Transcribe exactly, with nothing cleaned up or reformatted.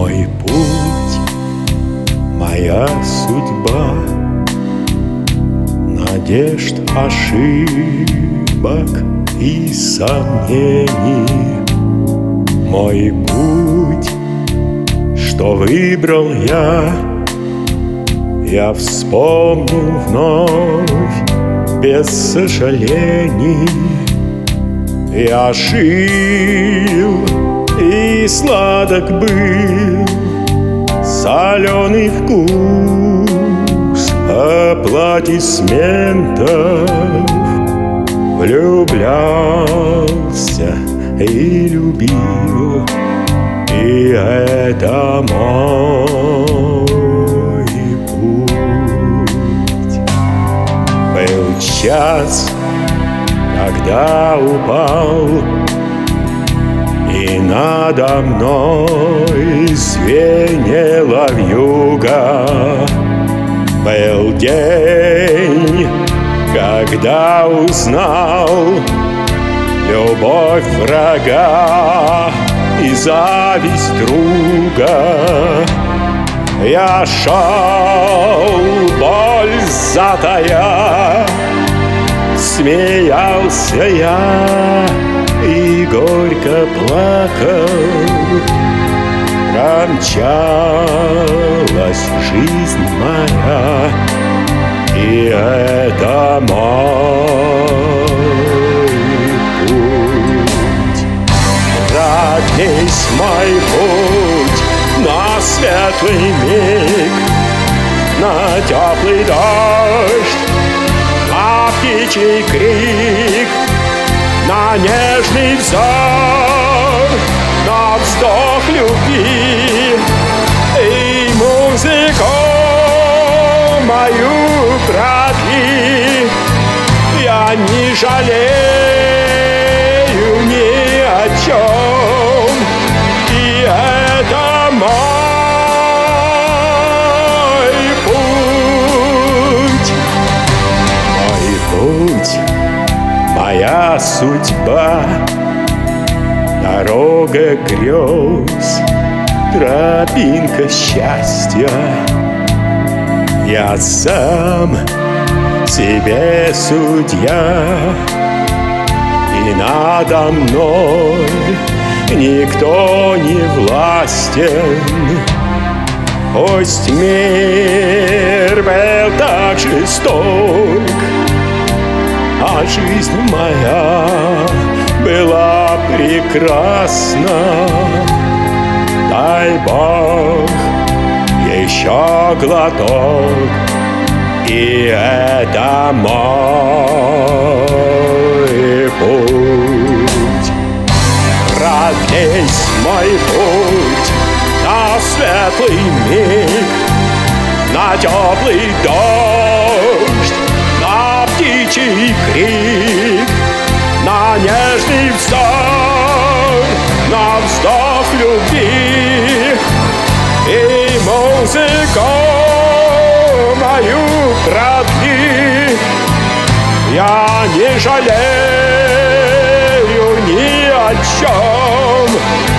Мой путь, моя судьба, надежд, ошибок и сомнений. Мой путь, что выбрал я, я вспомнил вновь без сожалений. Я жил, и сладок был соленый вкус аплодисментов. Влюблялся и любил, и это мой путь. Был час, когда упал, и надо мной звенела вьюга. Был день, когда узнал любовь врага и зависть друга. Я шел, боль затая, смеялся я и горько плакал. Промчалась жизнь моя, и это мой путь. Весь мой путь на светлый миг, на теплый дождь, на птичий крик, на нежный взор, на вздох любви и музыку мою продли. Я не жалею ни о чем, и это мой путь. Мой путь, моя судьба, дорога грез, тропинка счастья. Я сам себе судья, и надо мной никто не властен. Пусть мир был так жесток, а жизнь моя была прекрасна. Дай Бог еще глоток, и это мой путь. Весь мой путь на светлый миг, на теплый дождь, на птичий крик, на нежный взор, на вздох любви и музыку мою продли. Я не жалею ни о чем,